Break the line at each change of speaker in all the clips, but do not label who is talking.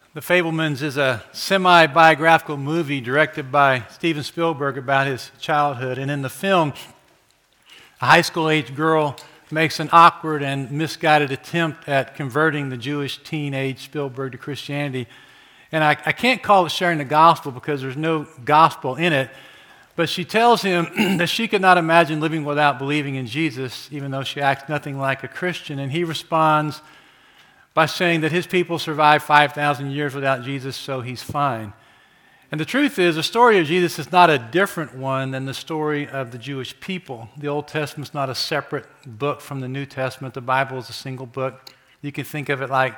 The Fabelmans is a semi-biographical movie directed by Steven Spielberg about his childhood. And in the film, a high school-age girl makes an awkward and misguided attempt at converting the Jewish teenage Spielberg to Christianity. And I can't call it sharing the gospel because there's no gospel in it, but she tells him that she could not imagine living without believing in Jesus, even though she acts nothing like a Christian. And he responds by saying that his people survived 5,000 years without Jesus, so he's fine. And the truth is, the story of Jesus is not a different one than the story of the Jewish people. The Old Testament's not a separate book from the New Testament. The Bible is a single book. You can think of it like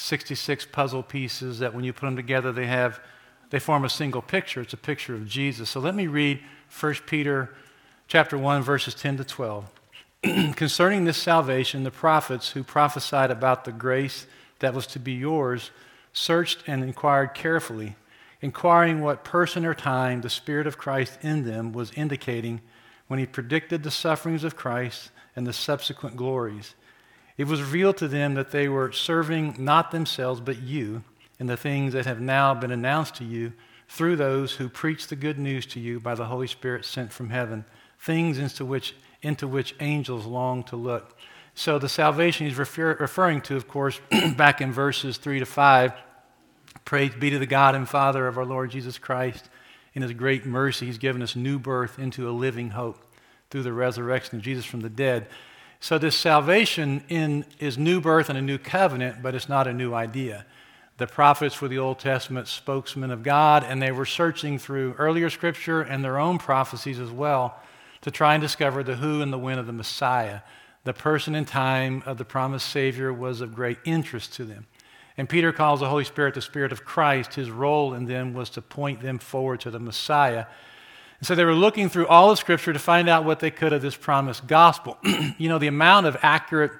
66 puzzle pieces that when you put them together, they form a single picture. It's a picture of Jesus. So let me read 1 Peter chapter 1, verses 10 to 12. Concerning this salvation, the prophets who prophesied about the grace that was to be yours searched and inquired carefully, inquiring what person or time the Spirit of Christ in them was indicating when he predicted the sufferings of Christ and the subsequent glories. It was revealed to them that they were serving not themselves but you in the things that have now been announced to you through those who preach the good news to you by the Holy Spirit sent from heaven, things into which angels long to look. So the salvation he's referring to, of course, back in verses 3 to 5, praise be to the God and Father of our Lord Jesus Christ. In his great mercy, he's given us new birth into a living hope through the resurrection of Jesus from the dead. So this salvation is new birth and a new covenant, but it's not a new idea. The prophets were the Old Testament spokesmen of God, and they were searching through earlier scripture and their own prophecies as well to try and discover the who and the when of the Messiah. The person and time of the promised Savior was of great interest to them. And Peter calls the Holy Spirit the Spirit of Christ. His role in them was to point them forward to the Messiah. And so they were looking through all of Scripture to find out what they could of this promised gospel. You know, the amount of accurate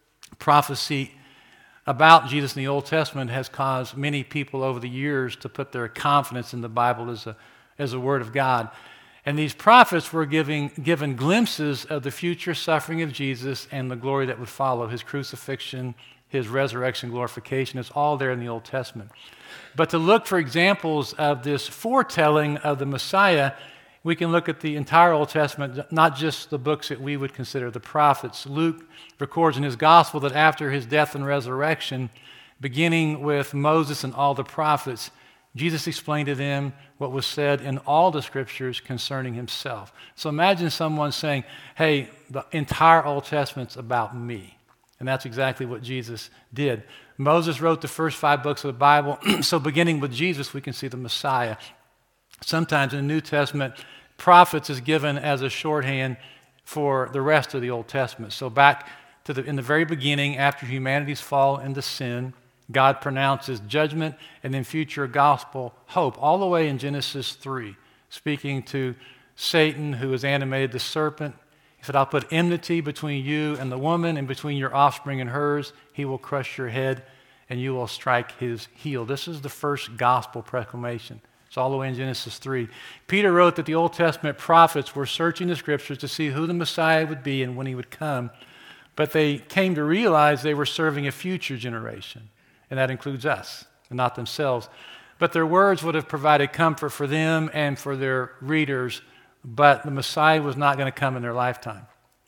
prophecy about Jesus in the Old Testament has caused many people over the years to put their confidence in the Bible as a Word of God. And these prophets were given glimpses of the future suffering of Jesus and the glory that would follow, his crucifixion, his resurrection, glorification. It's all there in the Old Testament. But to look for examples of this foretelling of the Messiah, we can look at the entire Old Testament, not just the books that we would consider the prophets. Luke records in his gospel that after his death and resurrection, beginning with Moses and all the prophets, Jesus explained to them what was said in all the scriptures concerning himself. So imagine someone saying, hey, the entire Old Testament's about me. And that's exactly what Jesus did. Moses wrote the first 5 books of the Bible. So beginning with Jesus, we can see the Messiah. Sometimes in the New Testament, prophets is given as a shorthand for the rest of the Old Testament. So back to in the very beginning, after humanity's fall into sin, God pronounces judgment and then future gospel hope, all the way in Genesis 3, speaking to Satan, who has animated the serpent. He said, I'll put enmity between you and the woman and between your offspring and hers. He will crush your head and you will strike his heel. This is the first gospel proclamation. It's all the way in Genesis 3. Peter wrote that the Old Testament prophets were searching the scriptures to see who the Messiah would be and when he would come. But they came to realize they were serving a future generation. And that includes us, and not themselves. But their words would have provided comfort for them and for their readers, but the Messiah was not going to come in their lifetime.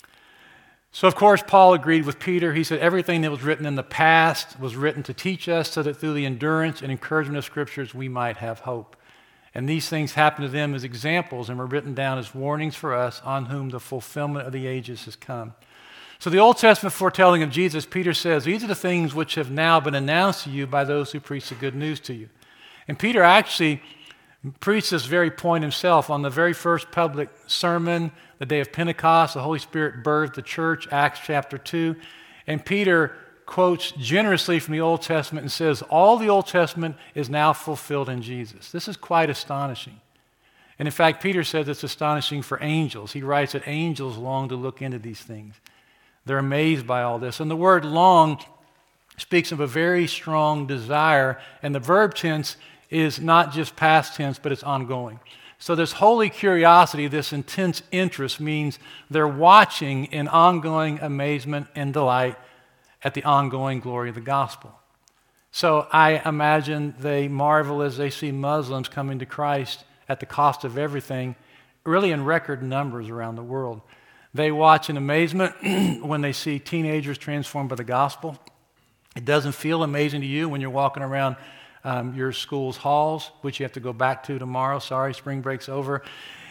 So, of course, Paul agreed with Peter. He said everything that was written in the past was written to teach us so that through the endurance and encouragement of Scriptures we might have hope. And these things happened to them as examples and were written down as warnings for us on whom the fulfillment of the ages has come. So the Old Testament foretelling of Jesus, Peter says, these are the things which have now been announced to you by those who preach the good news to you. And Peter actually preached this very point himself on the very first public sermon, the day of Pentecost. The Holy Spirit birthed the church, Acts chapter 2. And Peter quotes generously from the Old Testament and says, all the Old Testament is now fulfilled in Jesus. This is quite astonishing. And in fact, Peter says it's astonishing for angels. He writes that angels long to look into these things. They're amazed by all this. And the word long speaks of a very strong desire, and the verb tense is not just past tense, but it's ongoing. So this holy curiosity, this intense interest means they're watching in ongoing amazement and delight at the ongoing glory of the gospel. So I imagine they marvel as they see Muslims coming to Christ at the cost of everything, really in record numbers around the world. They watch in amazement when they see teenagers transformed by the gospel. It doesn't feel amazing to you when you're walking around your school's halls, which you have to go back to tomorrow. Sorry, spring break's over.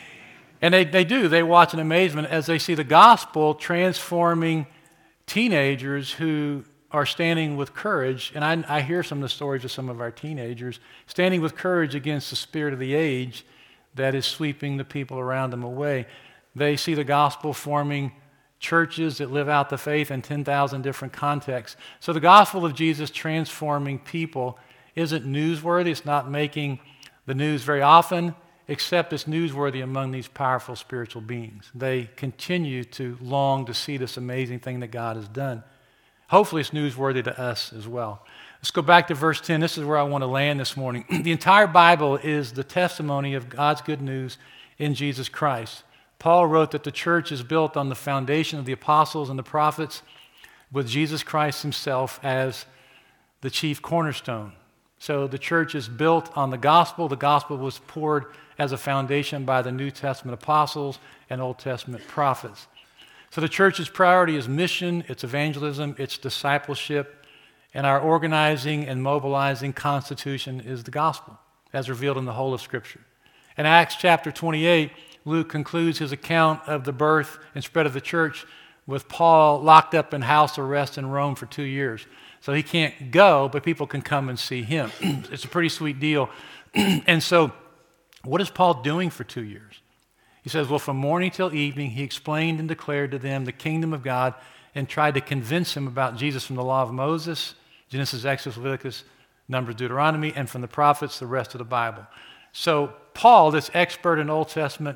And they do. They watch in amazement as they see the gospel transforming teenagers who are standing with courage. And I hear some of the stories of some of our teenagers standing with courage against the spirit of the age that is sweeping the people around them away. They see the gospel forming churches that live out the faith in 10,000 different contexts. So the gospel of Jesus transforming people isn't newsworthy. It's not making the news very often, except it's newsworthy among these powerful spiritual beings. They continue to long to see this amazing thing that God has done. Hopefully it's newsworthy to us as well. Let's go back to verse 10. This is where I want to land this morning. The entire Bible is the testimony of God's good news in Jesus Christ. Paul wrote that the church is built on the foundation of the apostles and the prophets, with Jesus Christ himself as the chief cornerstone. So the church is built on the gospel. The gospel was poured as a foundation by the New Testament apostles and Old Testament prophets. So the church's priority is mission, it's evangelism, it's discipleship, and our organizing and mobilizing constitution is the gospel, as revealed in the whole of Scripture. In Acts chapter 28, Luke concludes his account of the birth and spread of the church with Paul locked up in house arrest in Rome for 2 years. So he can't go, but people can come and see him. It's a pretty sweet deal. And so what is Paul doing for 2 years? He says, well, from morning till evening, he explained and declared to them the kingdom of God and tried to convince them about Jesus from the law of Moses, Genesis, Exodus, Leviticus, Numbers, Deuteronomy, and from the prophets, the rest of the Bible. So Paul, this expert in Old Testament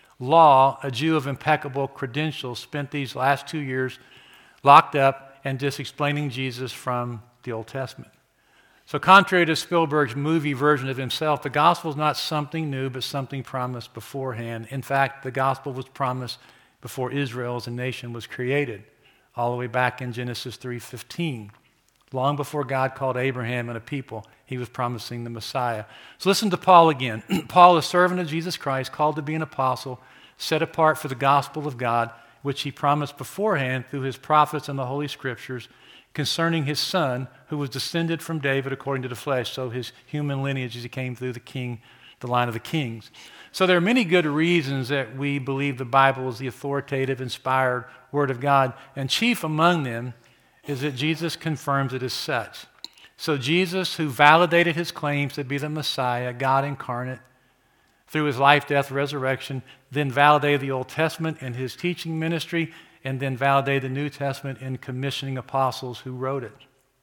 law, a Jew of impeccable credentials, spent these last 2 years locked up and just explaining Jesus from the Old Testament. So contrary to Spielberg's movie version of himself, the gospel is not something new, but something promised beforehand. In fact, the gospel was promised before Israel as a nation was created, all the way back in Genesis 3:15. Long before God called Abraham and a people, he was promising the Messiah. So listen to Paul again. Paul, a servant of Jesus Christ, called to be an apostle, set apart for the gospel of God, which he promised beforehand through his prophets and the Holy Scriptures, concerning his son, who was descended from David according to the flesh, so his human lineage as he came through the line of the kings. So there are many good reasons that we believe the Bible is the authoritative, inspired Word of God, and chief among them is that Jesus confirms it as such. So Jesus, who validated his claims to be the Messiah, God incarnate, through his life, death, resurrection, then validated the Old Testament in his teaching ministry, and then validated the New Testament in commissioning apostles who wrote it.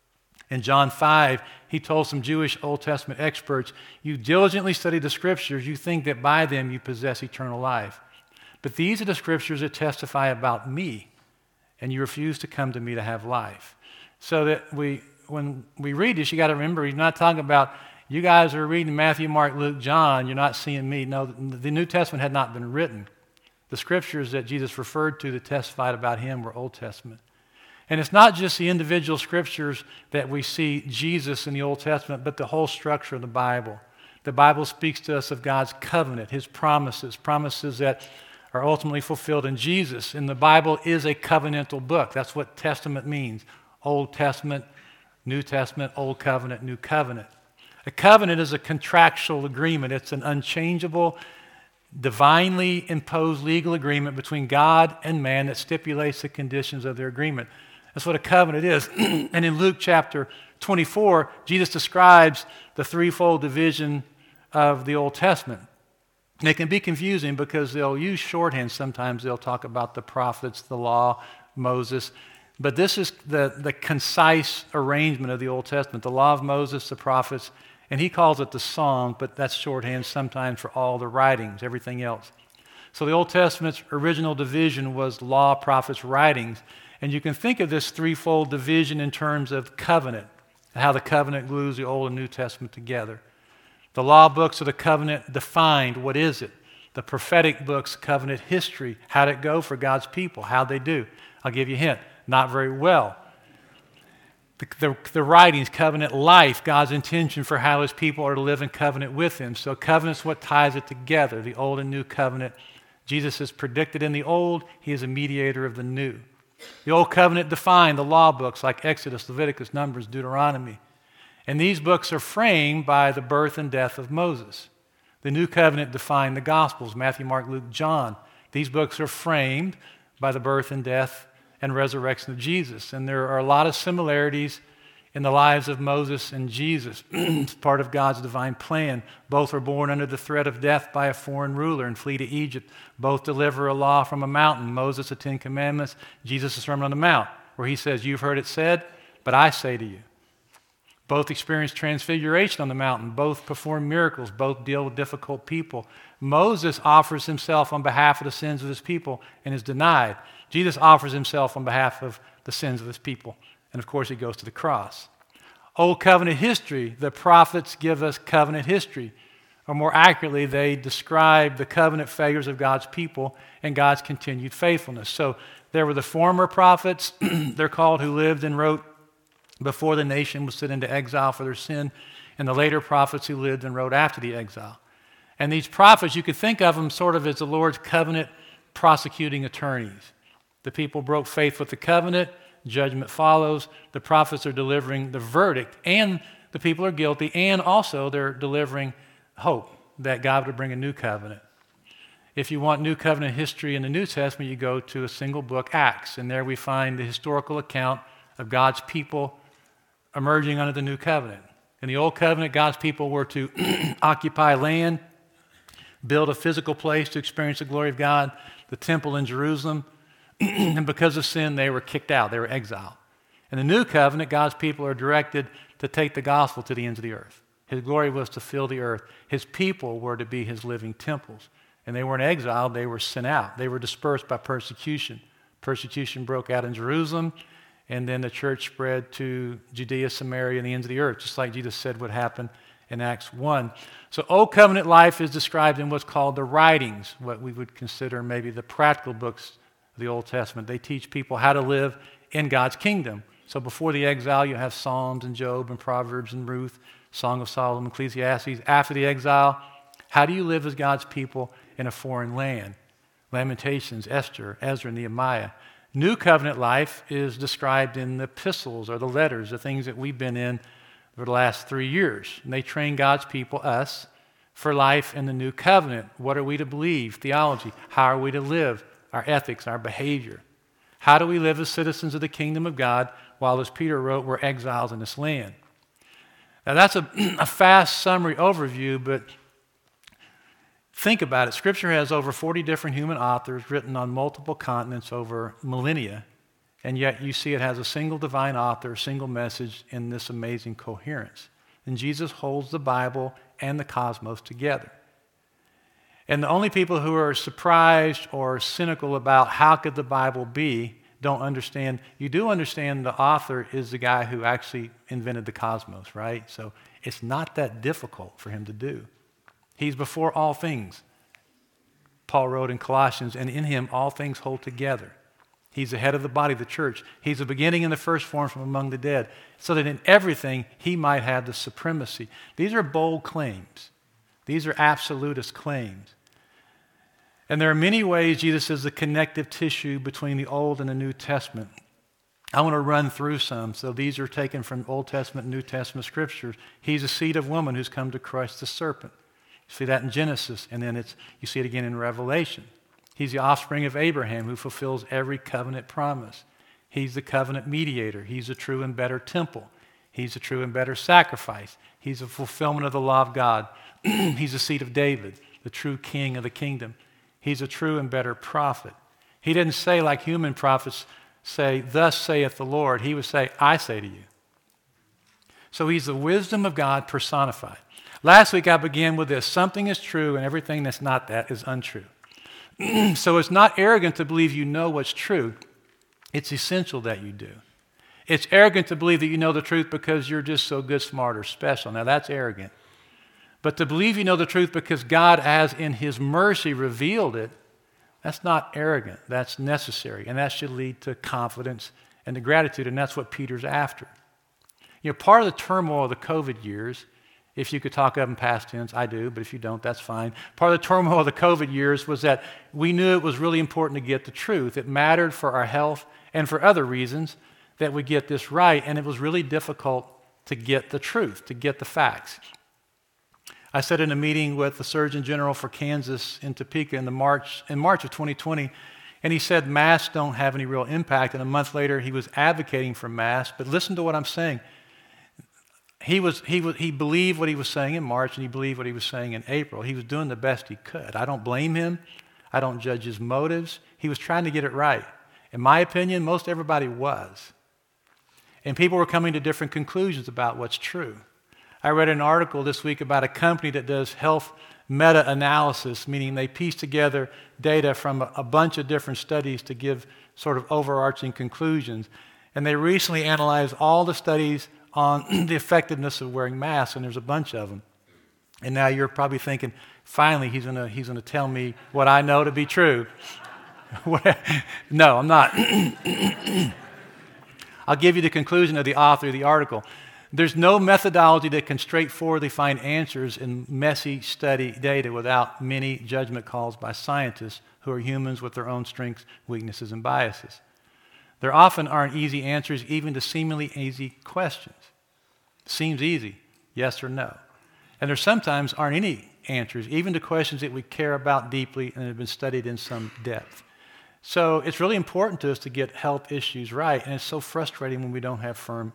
In John 5, he told some Jewish Old Testament experts, you diligently study the Scriptures, you think that by them you possess eternal life. But these are the Scriptures that testify about me, and you refuse to come to me to have life. So that when we read this, you got to remember, he's not talking about, you guys are reading Matthew, Mark, Luke, John, you're not seeing me. No, the New Testament had not been written. The Scriptures that Jesus referred to that testified about him were Old Testament. And it's not just the individual Scriptures that we see Jesus in the Old Testament, but the whole structure of the Bible. The Bible speaks to us of God's covenant, his promises that are ultimately fulfilled in Jesus. And the Bible is a covenantal book. That's what testament means. Old Testament, New Testament, Old Covenant, New Covenant. A covenant is a contractual agreement. It's an unchangeable, divinely imposed legal agreement between God and man that stipulates the conditions of their agreement. That's what a covenant is. And in Luke chapter 24, Jesus describes the threefold division of the Old Testament. And it can be confusing because they'll use shorthand. Sometimes they'll talk about the prophets, the law, Moses. But this is the concise arrangement of the Old Testament, the law of Moses, the prophets, and he calls it the Psalms, but that's shorthand sometimes for all the writings, everything else. So the Old Testament's original division was law, prophets, writings. And you can think of this threefold division in terms of covenant, and how the covenant glues the Old and New Testament together. The law books of the covenant defined what is it. The prophetic books, covenant history, how'd it go for God's people, how'd they do? I'll give you a hint, not very well. the writings, covenant life, God's intention for how his people are to live in covenant with him. So covenant's what ties it together, the old and new covenant. Jesus is predicted in the old. He is a mediator of the new. The old covenant defined the law books like Exodus, Leviticus, Numbers, Deuteronomy. And these books are framed by the birth and death of Moses. The new covenant defined the Gospels, Matthew, Mark, Luke, John. These books are framed by the birth and death and resurrection of Jesus. And there are a lot of similarities in the lives of Moses and Jesus. It's part of God's divine plan. Both were born under the threat of death by a foreign ruler and flee to Egypt. Both deliver a law from a mountain. Moses, the Ten Commandments. Jesus, the Sermon on the Mount, where he says, "You've heard it said, but I say to you." Both experience transfiguration on the mountain. Both perform miracles. Both deal with difficult people. Moses offers himself on behalf of the sins of his people and is denied. Jesus offers himself on behalf of the sins of his people. And of course, he goes to the cross. Old covenant history, the prophets give us covenant history. Or more accurately, they describe the covenant failures of God's people and God's continued faithfulness. So there were the former prophets, they're called, who lived and wrote before the nation was sent into exile for their sin, and the later prophets who lived and wrote after the exile. And these prophets, you could think of them sort of as the Lord's covenant prosecuting attorneys. The people broke faith with the covenant, judgment follows, the prophets are delivering the verdict, and the people are guilty, and also they're delivering hope that God would bring a new covenant. If you want new covenant history in the New Testament, you go to a single book, Acts, and there we find the historical account of God's people emerging under the new covenant. In the old covenant, God's people were to occupy land, build a physical place to experience the glory of God, the temple in Jerusalem, and because of sin, they were kicked out. They were exiled. In the new covenant, God's people are directed to take the gospel to the ends of the earth. His glory was to fill the earth. His people were to be his living temples. And they weren't exiled, they were sent out. They were dispersed by persecution. Persecution broke out in Jerusalem, and then the church spread to Judea, Samaria, and the ends of the earth, just like Jesus said would happen in Acts 1. So Old Covenant life is described in what's called the writings, what we would consider maybe the practical books of the Old Testament. They teach people how to live in God's kingdom. So before the exile, you have Psalms and Job and Proverbs and Ruth, Song of Solomon, Ecclesiastes. After the exile, how do you live as God's people in a foreign land? Lamentations, Esther, Ezra, Nehemiah. New covenant life is described in the epistles or the letters, the things that we've been in for the last 3 years. And they train God's people, us, for life in the new covenant. What are we to believe? Theology. How are we to live? Our ethics, our behavior. How do we live as citizens of the kingdom of God while, as Peter wrote, we're exiles in this land? Now that's a fast summary overview, but think about it. Scripture has over 40 different human authors written on multiple continents over millennia, and yet you see it has a single divine author, a single message in this amazing coherence. And Jesus holds the Bible and the cosmos together. And the only people who are surprised or cynical about how could the Bible be don't understand. You do understand the author is the guy who actually invented the cosmos, right? So it's not that difficult for him to do. He's before all things. Paul wrote in Colossians, and in him all things hold together. He's the head of the body of the church. He's the beginning and the firstborn from among the dead, so that in everything he might have the supremacy. These are bold claims. These are absolutist claims. And there are many ways Jesus is the connective tissue between the Old and the New Testament. I want to run through some. So these are taken from Old Testament and New Testament scriptures. He's a seed of woman who's come to crush the serpent. You see that in Genesis, and then you see it again in Revelation. He's the offspring of Abraham who fulfills every covenant promise. He's the covenant mediator. He's a true and better temple. He's a true and better sacrifice. He's a fulfillment of the law of God. He's the seed of David, the true king of the kingdom. He's a true and better prophet. He didn't say like human prophets say, "Thus saith the Lord." He would say, "I say to you." So he's the wisdom of God personified. Last week I began with this. Something is true and everything that's not that is untrue. So it's not arrogant to believe you know what's true. It's essential that you do. It's arrogant to believe that you know the truth because you're just so good, smart, or special. Now that's arrogant. But to believe you know the truth because God has in his mercy revealed it, that's not arrogant. That's necessary. And that should lead to confidence and to gratitude. And that's what Peter's after. Part of the turmoil of the COVID years, if you could talk of in past tense, I do, but if you don't, that's fine. Part of the turmoil of the COVID years was that we knew it was really important to get the truth. It mattered for our health and for other reasons that we get this right, and it was really difficult to get the truth, to get the facts. I sat in a meeting with the Surgeon General for Kansas in Topeka in March of 2020, and he said masks don't have any real impact, and a month later he was advocating for masks. But listen to what I'm saying. He believed what he was saying in March, and he believed what he was saying in April. He was doing the best he could. I don't blame him. I don't judge his motives. He was trying to get it right. In my opinion, most everybody was. And people were coming to different conclusions about what's true. I read an article this week about a company that does health meta-analysis, meaning they piece together data from a bunch of different studies to give sort of overarching conclusions. And they recently analyzed all the studies on the effectiveness of wearing masks, and there's a bunch of them. And now you're probably thinking, finally, he's gonna tell me what I know to be true. No, I'm not. I'll give you the conclusion of the author of the article. There's no methodology that can straightforwardly find answers in messy study data without many judgment calls by scientists who are humans with their own strengths, weaknesses, and biases. There often aren't easy answers even to seemingly easy questions. Seems easy, yes or no. And there sometimes aren't any answers, even to questions that we care about deeply and have been studied in some depth. So it's really important to us to get health issues right, and it's so frustrating when we don't have firm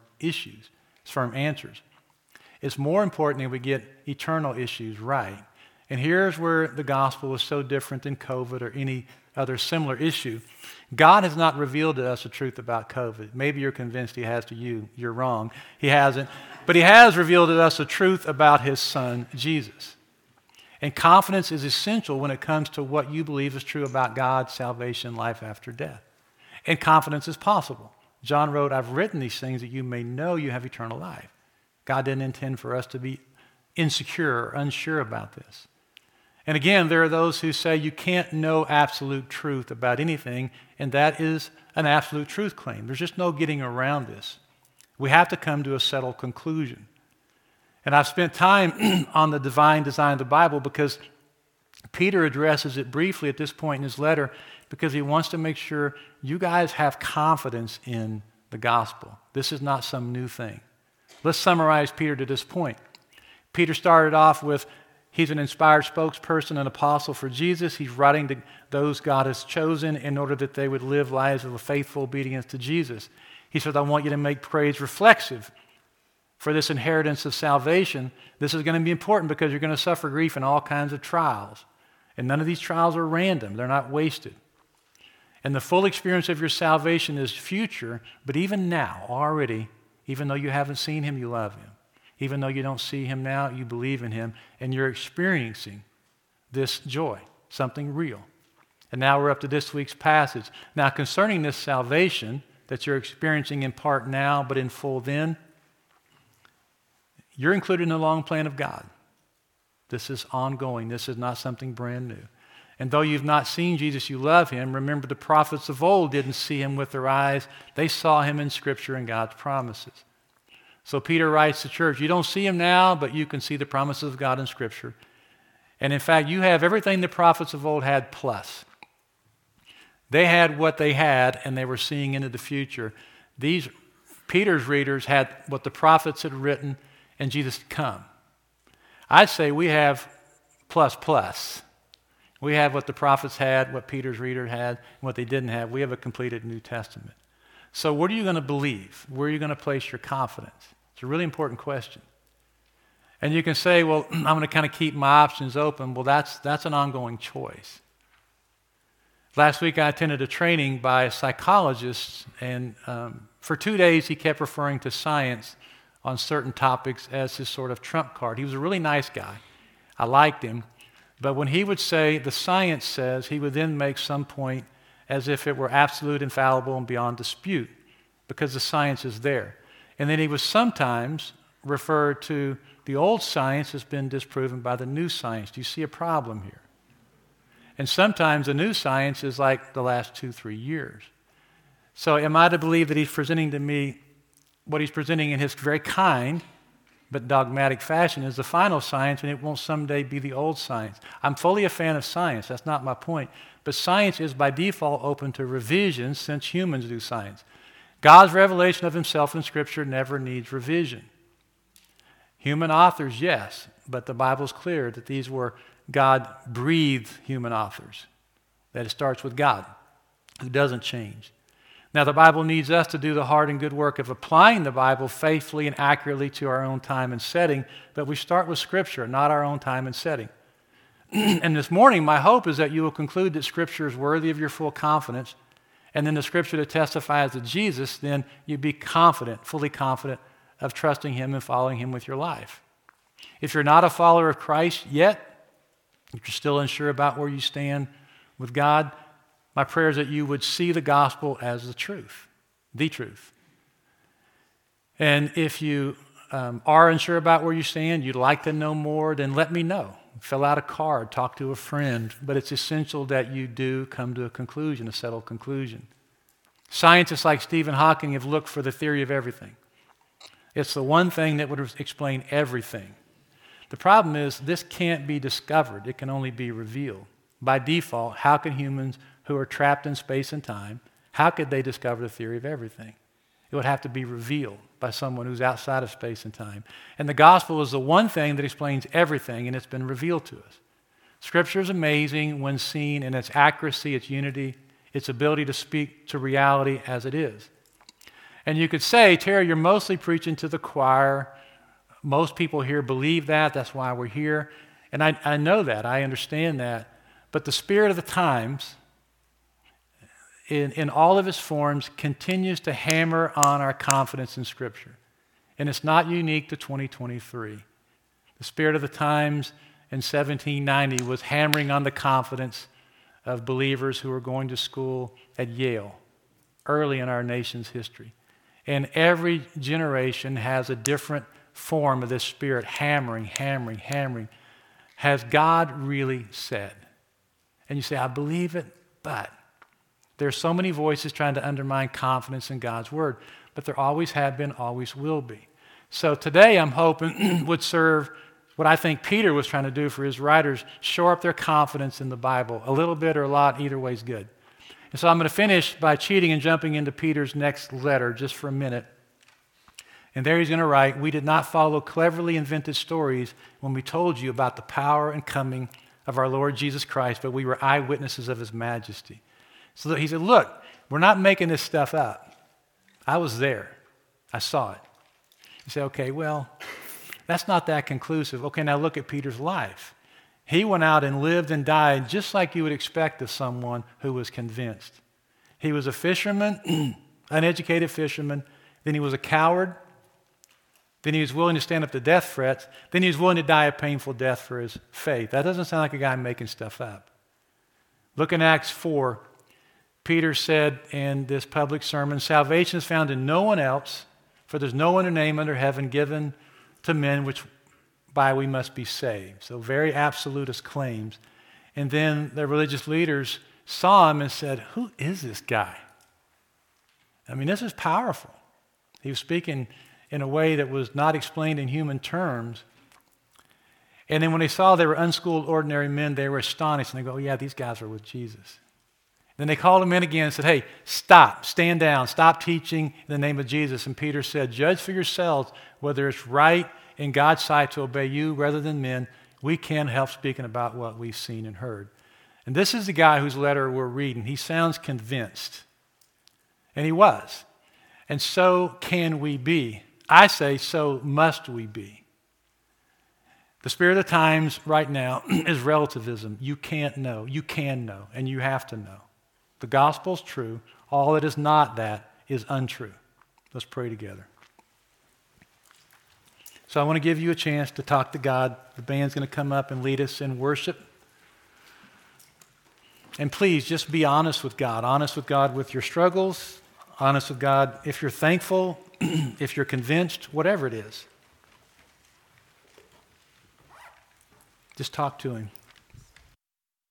answers. It's more important that we get eternal issues right. And here's where the gospel is so different than COVID or any other similar issue. God has not revealed to us the truth about COVID. Maybe you're convinced he has to you. You're wrong. He hasn't. But he has revealed to us the truth about his son, Jesus. And confidence is essential when it comes to what you believe is true about God, salvation, life after death. And confidence is possible. John wrote, I've written these things that you may know you have eternal life. God didn't intend for us to be insecure or unsure about this. And again, there are those who say you can't know absolute truth about anything, and that is an absolute truth claim. There's just no getting around this. We have to come to a settled conclusion. And I've spent time on the divine design of the Bible because Peter addresses it briefly at this point in his letter because he wants to make sure you guys have confidence in the gospel. This is not some new thing. Let's summarize Peter to this point. Peter started off with he's an inspired spokesperson, an apostle for Jesus. He's writing to those God has chosen in order that they would live lives of a faithful obedience to Jesus. He says, I want you to make praise reflexive for this inheritance of salvation. This is going to be important because you're going to suffer grief in all kinds of trials. And none of these trials are random. They're not wasted. And the full experience of your salvation is future, but even now, already, even though you haven't seen him, you love him. Even though you don't see him now, you believe in him, and you're experiencing this joy, something real. And now we're up to this week's passage. Now, concerning this salvation that you're experiencing in part now, but in full then, you're included in the long plan of God. This is ongoing. This is not something brand new. And though you've not seen Jesus, you love him. Remember, the prophets of old didn't see him with their eyes. They saw him in Scripture and God's promises. So Peter writes to the church, you don't see him now, but you can see the promises of God in Scripture. And in fact, you have everything the prophets of old had plus. They had what they had, and they were seeing into the future. Peter's readers had what the prophets had written, and Jesus had come. I'd say we have plus. We have what the prophets had, what Peter's reader had, and what they didn't have. We have a completed New Testament. So what are you going to believe? Where are you going to place your confidence? It's a really important question. And you can say, well, I'm going to kind of keep my options open. Well, that's an ongoing choice. Last week I attended a training by a psychologist, and for 2 days he kept referring to science on certain topics as his sort of trump card. He was a really nice guy. I liked him. But when he would say, the science says, he would then make some point as if it were absolute, infallible, and beyond dispute, because the science is there. And then he would sometimes refer to the old science has been disproven by the new science. Do you see a problem here? And sometimes the new science is like the last 2-3 years. So am I to believe that he's presenting to me what he's presenting in his very kind but dogmatic fashion is the final science, and it won't someday be the old science. I'm fully a fan of science. That's not my point. But science is by default open to revision since humans do science. God's revelation of himself in Scripture never needs revision. Human authors, yes, but the Bible's clear that these were God-breathed human authors, that it starts with God, who doesn't change. Now, the Bible needs us to do the hard and good work of applying the Bible faithfully and accurately to our own time and setting, but we start with Scripture, not our own time and setting. And this morning, my hope is that you will conclude that Scripture is worthy of your full confidence, and then the Scripture that testifies to Jesus, then you be confident, fully confident of trusting him and following him with your life. If you're not a follower of Christ yet, if you're still unsure about where you stand with God, my prayer is that you would see the gospel as the truth. And if you are unsure about where you stand, you'd like to know more, then let me know. Fill out a card, talk to a friend, but it's essential that you do come to a conclusion, a settled conclusion. Scientists like Stephen Hawking have looked for the theory of everything. It's the one thing that would explain everything. The problem is this can't be discovered. It can only be revealed. By default, how can humans who are trapped in space and time, how could they discover the theory of everything? It would have to be revealed by someone who's outside of space and time. And the gospel is the one thing that explains everything, and it's been revealed to us. Scripture is amazing when seen in its accuracy, its unity, its ability to speak to reality as it is. And you could say, Terry, you're mostly preaching to the choir. Most people here believe that. That's why we're here. And I know that. I understand that. But the spirit of the times, in all of its forms, continues to hammer on our confidence in Scripture. And it's not unique to 2023. The spirit of the times in 1790 was hammering on the confidence of believers who were going to school at Yale early in our nation's history. And every generation has a different form of this spirit hammering. Has God really said? And you say, I believe it, but there are so many voices trying to undermine confidence in God's word, but there always have been, always will be. So today I'm hoping would serve what I think Peter was trying to do for his writers, shore up their confidence in the Bible. A little bit or a lot, either way is good. And so I'm going to finish by cheating and jumping into Peter's next letter just for a minute. And there he's going to write, we did not follow cleverly invented stories when we told you about the power and coming of our Lord Jesus Christ, but we were eyewitnesses of his majesty. So he said, look, we're not making this stuff up. I was there. I saw it. You say, okay, well, that's not that conclusive. Okay, now look at Peter's life. He went out and lived and died just like you would expect of someone who was convinced. He was a fisherman, uneducated fisherman. Then he was a coward. Then he was willing to stand up to death threats. Then he was willing to die a painful death for his faith. That doesn't sound like a guy making stuff up. Look in Acts 4. Peter said in this public sermon, salvation is found in no one else, for there's no other name under heaven given to men which by we must be saved. So very absolutist claims. And then the religious leaders saw him and said, who is this guy? I mean, this is powerful. He was speaking in a way that was not explained in human terms. And then when they saw they were unschooled, ordinary men, they were astonished. And they go, oh, yeah, these guys are with Jesus. Then they called him in again and said, hey, stop, stand down, stop teaching in the name of Jesus. And Peter said, judge for yourselves whether it's right in God's sight to obey you rather than men. We can't help speaking about what we've seen and heard. And this is the guy whose letter we're reading. He sounds convinced. And he was. And so can we be. I say, so must we be. The spirit of the times right now is relativism. You can't know. You can know, and you have to know. The gospel's true. All that is not that is untrue. Let's pray together. So I want to give you a chance to talk to God. The band's going to come up and lead us in worship. And please just be honest with God with your struggles, honest with God if you're thankful, if you're convinced, whatever it is. Just talk to him.